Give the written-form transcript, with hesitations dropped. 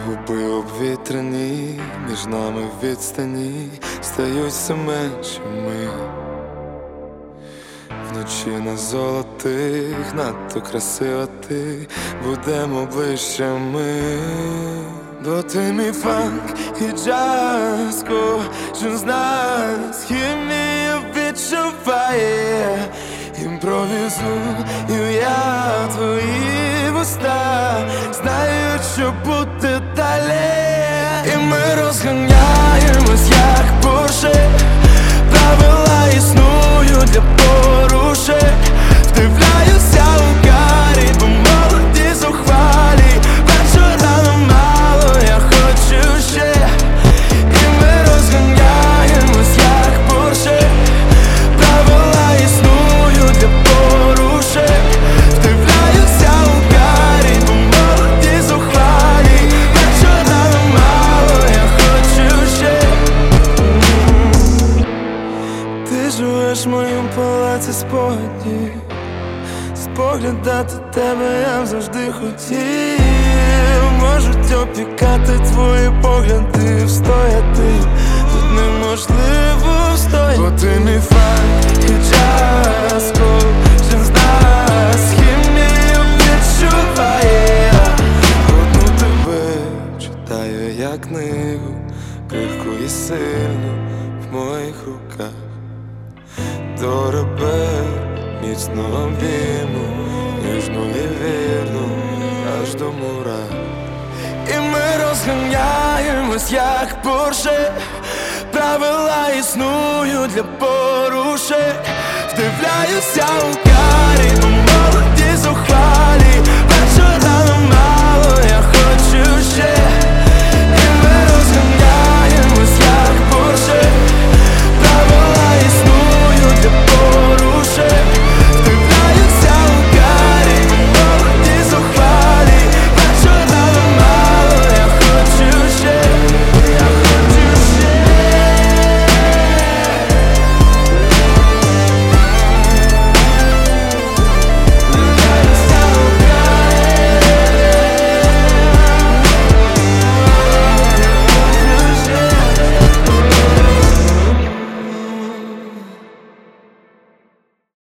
Губи обвітряні, між нами відстані стають все меншими. Вночі на золотих, надто красива ти, будемо ближчими. Бо ти мій фанк і джаз, кожен з нас хімію відчуває. Імпровізую я твої вуста, знаю, що буде далі. І ми розганяємось, як Порше. Правила існують для порушень. Вдивляюся у карі, бо молоді зухвалі. Вечора мало, я хочу ще. І ми розганяємось, як Порше. Правила існують для порушень. Вдивляюся у карі, бо молоді зухвалі. Вечора мало, я хочу ще. Ти живеш в моєму палаці спогадів. Споглядати тебе я завжди хотів. Можуть опікати твої погляди, встояти тут неможливо встояти. Бо ти мій фанк і джаз, кожен з нас хімію відчуває. Одну тебе читаю як книгу, крихку і сильну в моїх руках. До ребер міцно обійму, ніжно і вірно, аж до мурах. І ми розганяємось, як Порше. Правила існують для порушень. Вдивляюся у